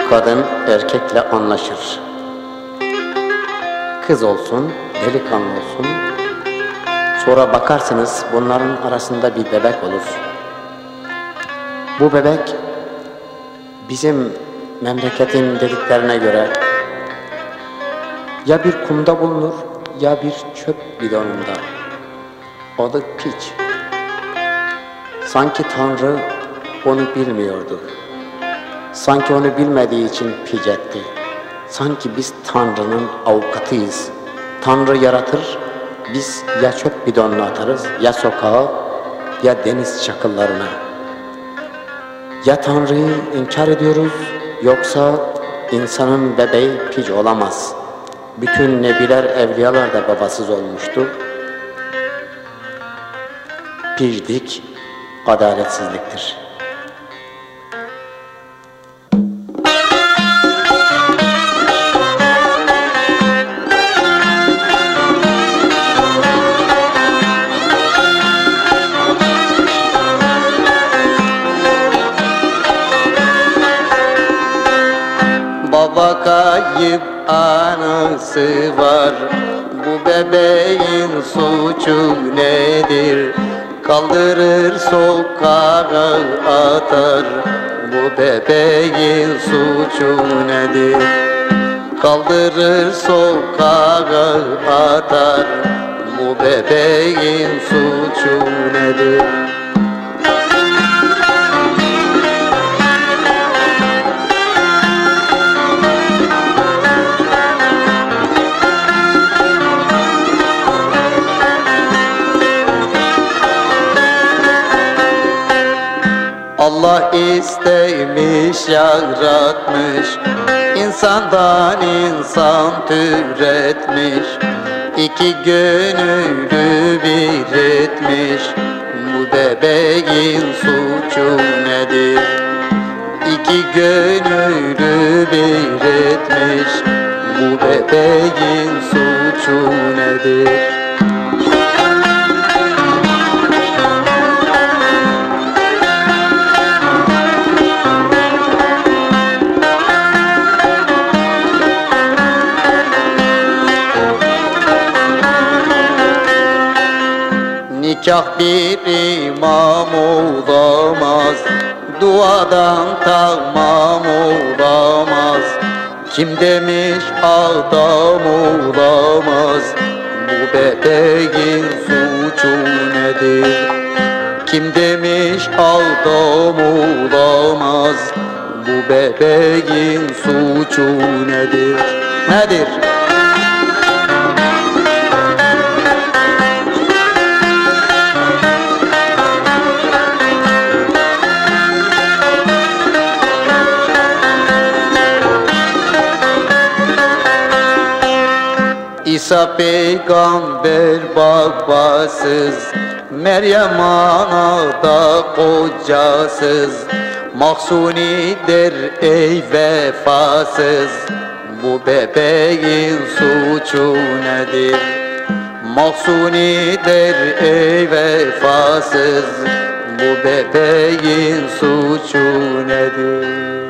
Kadın erkekle anlaşır. Kız olsun, delikanlı olsun. Sonra bakarsınız bunların arasında bir bebek olur. Bu bebek bizim memleketin dediklerine göre ya bir kumda bulunur ya bir çöp bidonunda. Adı Piç. Sanki Tanrı onu bilmiyordu. Sanki onu bilmediği için piç etti. Sanki biz Tanrı'nın avukatıyız. Tanrı yaratır, biz ya çöp bidonuna atarız, ya sokağa, ya deniz çakıllarına. Ya Tanrı'yı inkar ediyoruz, yoksa insanın bebeği piç olamaz. Bütün nebiler, evliyalar da babasız olmuştu. Piçlik adaletsizliktir. Baba kayıp, anası var. Bu bebeğin suçu nedir? Kaldırır sokağa atar. Bu bebeğin suçu nedir? Kaldırır sokağa atar. Bu bebeğin suçu nedir? Allah istemiş, yaratmış, insandan insan türetmiş, iki gönüllü bir etmiş. Bu bebeğin suçu nedir? İki gönüllü bir etmiş. Bu bebeğin suçu nedir? Nikah bir imam olamaz, duadan tamam olamaz. Kim demiş adam olamaz? Bu bebeğin suçu nedir? Kim demiş adam olamaz? Bu bebeğin suçu nedir? Nedir? İsa peygamber babasız, Meryem ana da kocasız. Mahsunidir ey vefasız, bu bebeğin suçu nedir? Mahsunidir ey vefasız, bu bebeğin suçu nedir?